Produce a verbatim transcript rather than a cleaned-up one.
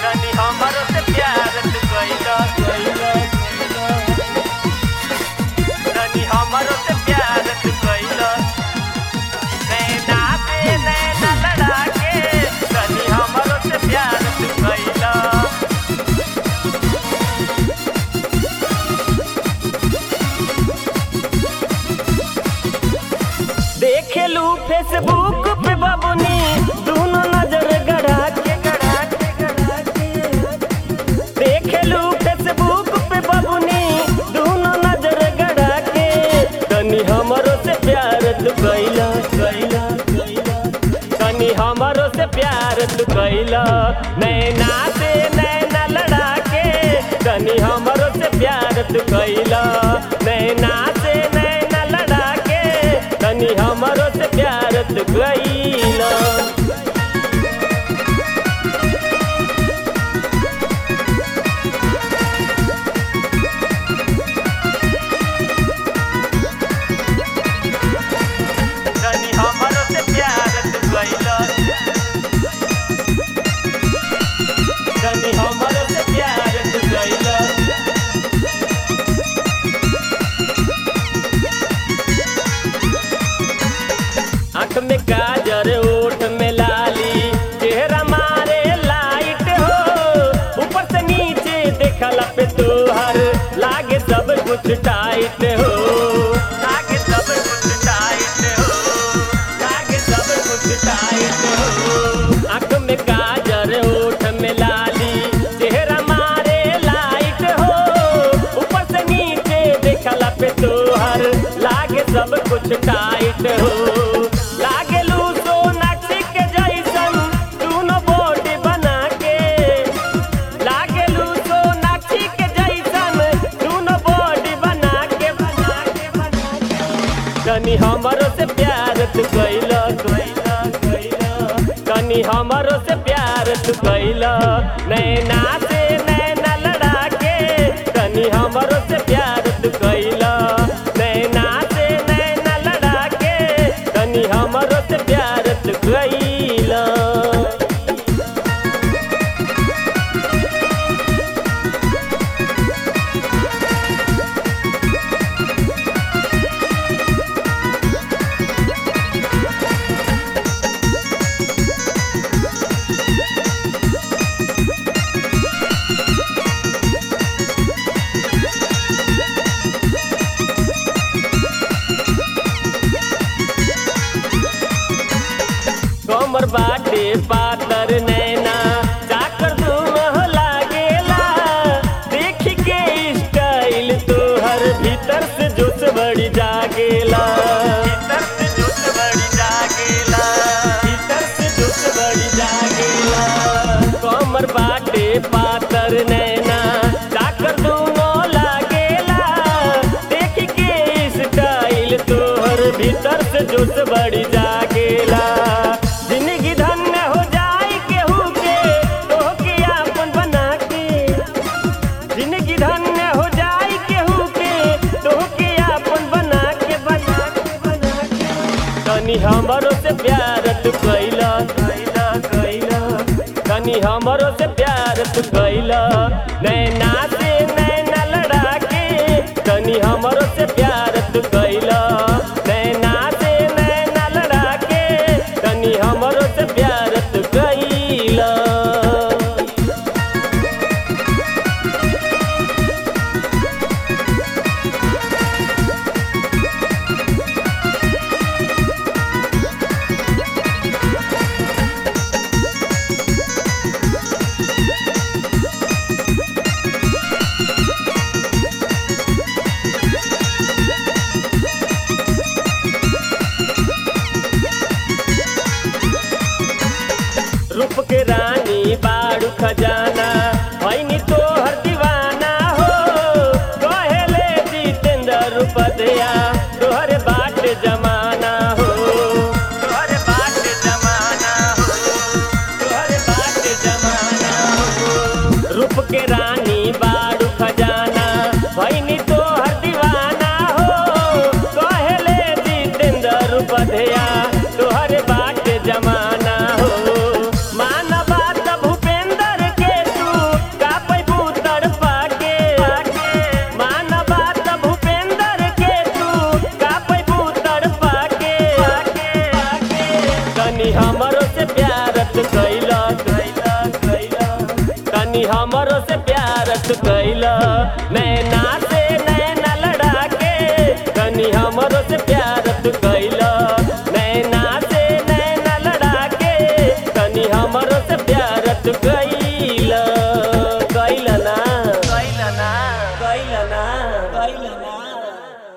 तनी हमरो से प्यार तू कइला तनी हमरो से प्यार तू कइला नैना से नैना लड़ा के तनी हमरो से प्यार तू कइला देखेलू फेसबुक पे बाबूनी दोनों नजर गड़ा के गड़ा के गड़ा के देखेलू फेसबुक पे बाबूनी दोनों नजर गड़ा के तनी हमरो से प्यार तू कइला कइला तनी हमरो से प्यार तू कइला नैना से नैना लड़ा के तनी हमरो से प्यार तू कइला नैना से नैना लड़ा के तनी हमरो से प्यार तू कइला तनी हमरो से प्यार तू कइला तनी हमरो से प्यार तू कइला आँख में काजर ओठ में लाली चेहरा मारे लाइट हो ऊपर से नीचे देखला पे तोहर लागे सब कुछ टाइट हो लागे सब कुछ टाइट हो लागे सब कुछ टाइट हो आँख में काजर ओठ में लाली चेहरा मारे लाइट हो ऊपर से नीचे देखला पे तोहर लागे सब कुछ टाइट हो लागेलू सोनाक्षी के जैसन दूनो बॉडी बना के लागेलू सोनाक्षी के जैसन दूनो बॉडी बना के बना के बना के तनी हमरो से प्यार तू कइला कइला कइला तनी हमरो से प्यार तू कइला नैना से नैना लड़ा के तनी हमरो से प्यार तू कइला नैना से नैना लड़ा के तनी हमरो से प्यार तू कइला कमर बाटे पातर नैना चाकर दुह लागेला देख के स्टाइल तोहर भीतर से जोश बड़ी जागेला भीतर से जोश बड़ी जागेला भीतर से जोश बड़ी जागेला कमर बाटे पातर नैना चाकर दुह लागेला देख के स्टाइल तोहर भीतर से जोश बड़ी जागेला जिंदगी धन्य हो जाए केहू के तोहके आपन बना के जिंदगी धन्य हो जाए केहू के तोहके आपन बना के बना के बना के तनी हमरो से प्यार तू कइला कइला कइला तनी हमरो से प्यार तू कइला नैना से नैना लड़ा के तनी हमरो से प्यार तू कइला नैना से नैना लड़ा के तनी हमरो से प्यार तू कइला रूप के रानी बाड़ू खजाना भैनी तोहर दीवाना हो कहेले जितेंद्र रूपधया तोहर बाट जमाना हो तोहर बाट जमाना हो तोहर बाट जमाना हो रूप के रानी बाड़ू खजाना भैनी तोहर दीवाना हो कहेले जितेंद्र रूपधया तोहर बाट जमाना हो मानवा भूपेंद्र के तू तू कैला नैना से नैना लड़ा के कनी हमरो से प्यार तू कैला नैना से नैना लड़ा के कनी हमरो से प्यार तू